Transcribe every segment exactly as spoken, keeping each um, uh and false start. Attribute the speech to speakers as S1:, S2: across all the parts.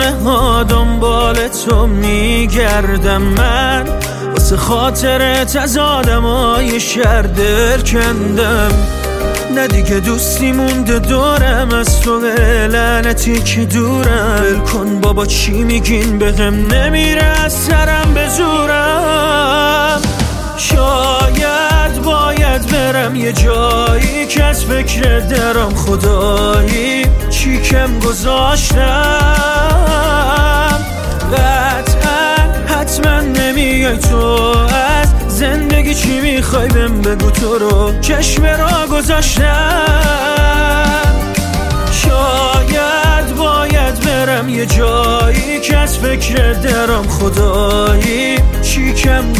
S1: ماه ها دنبال تو میگردم من، واسه خاطرت از آدمای شهر دل کندم. نه دیگه دوستی مونده دورم، از تو لعنتی که دورم. ول کن بابا چی میگین بهم نمیره از سرم به زورم. شاید باید برم یه جایی که از فکر درم خدایی چی کم گذاشتم. قطعا حتما نمیای تو، از زندگی چی میخوای بهم بگو، تو رو چشم را گذاشتم. شاید باید برم یه جایی که از فکر درم خدایی چی کم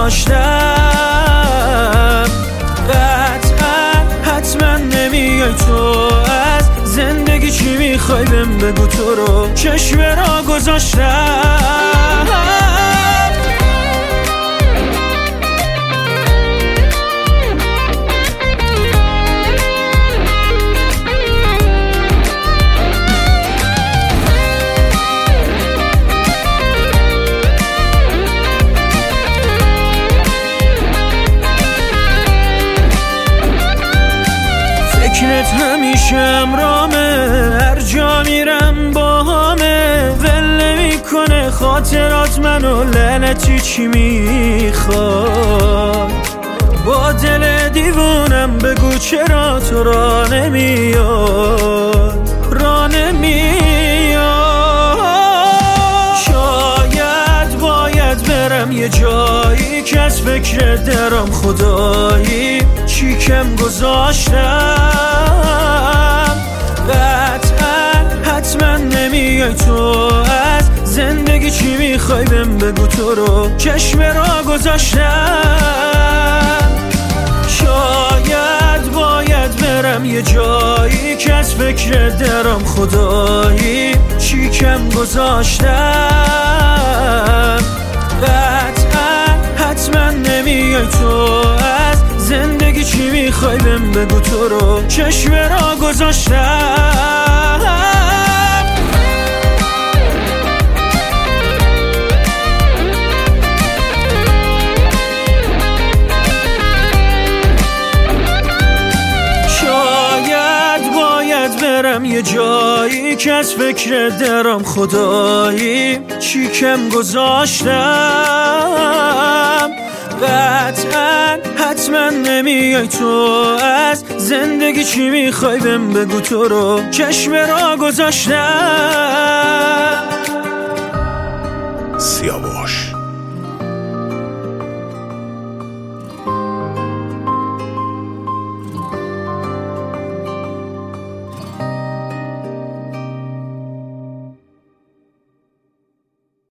S1: گذاشتم. قطعا حتما نمیای تو، از زندگی چی میخوای بهم بگو، تو رو چشم را گذاشتم. فکرت همیشه امرامه، هر جا میرم با همه. ول نمیکنه خاطرات منو، لعنتی چی میخواد. با دل دیوونم بگو چرا تو را نمیاد، را نمیاد. شاید باید برم یه جایی که از فکر درم خدایی چی کم گذاشتم. قطعا حتما نمیای تو، از زندگی چی میخوای بهم بگو، تو رو چشم را گذاشتم. شاید باید برم یه جایی که از فکر درم خدایی چی کم گذاشتم. قطعا حتما نمیای تو، از زندگی چی میخوای بهم بگو، تو رو چشم را گذاشتم. شاید باید برم یه جایی که از فکر درم خدایی چی کم گذاشتم. قطعا حتما نمیای تو، از زندگی چی میخوای بهم بگو، تو رو چشم را گذاشتم.
S2: سیاوش